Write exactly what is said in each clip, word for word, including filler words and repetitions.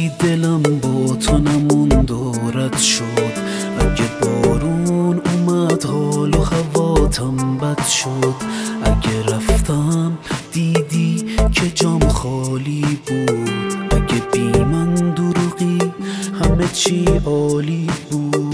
رفتی دلم با تو نموند و رد شد. اگه بارون اومد حال و هواتم بد شد. اگه رفتم دیدی که جام خالی بود. اگه بی من دروغی همه چی عالی بود.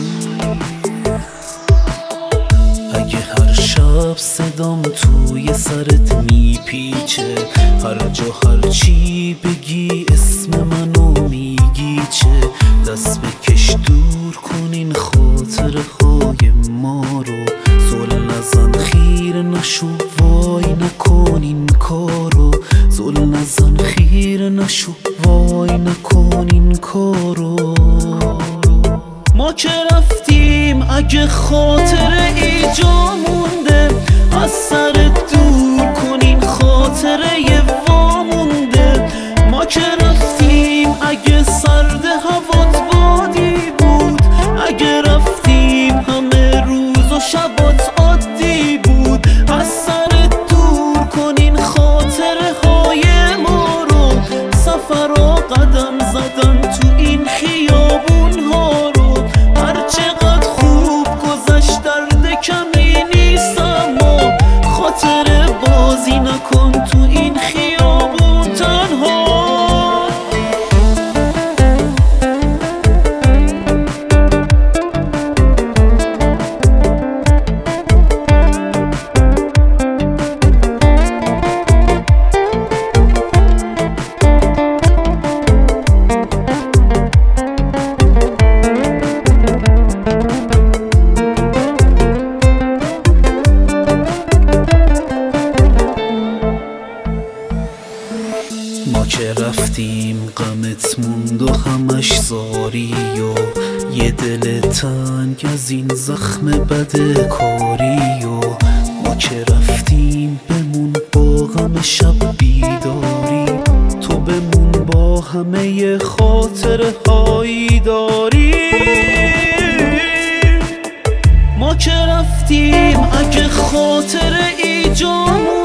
اگه هر شب صدام توی سرت میپیچه، هر جا هر چی بگی اسم منو میگی چه، دست بکش دور کنین خاطره های ما رو. زل نزن خیره نشو وای نکن این کارو. زل نزن خیره نشو وای نکن این کارو. ما که رفتیم اگه خاطره ای جا مونده، از سرت دور کنین خاطره وامونده. ما که رفتیم اگه سرد هوات بادی بود. اگه رفتیم همه روز و شبات عادی بود. از سرت دور کنین خاطره های ما رو. سفرها قدم زدن تو این خیابون ها رو. هر چقدر خوب گذشت درد کمی نیست، اما خاطره بازی نکن تو این خیابون تنها. ما که رفتیم غمت موند و همش زاری و یه دل تنگ از این زخم بد کاری. و ما که رفتیم بمون با غم شب بیداری. تو بمون با همه خاطره هایی داری. ما که رفتیم اگه خاطره ای جا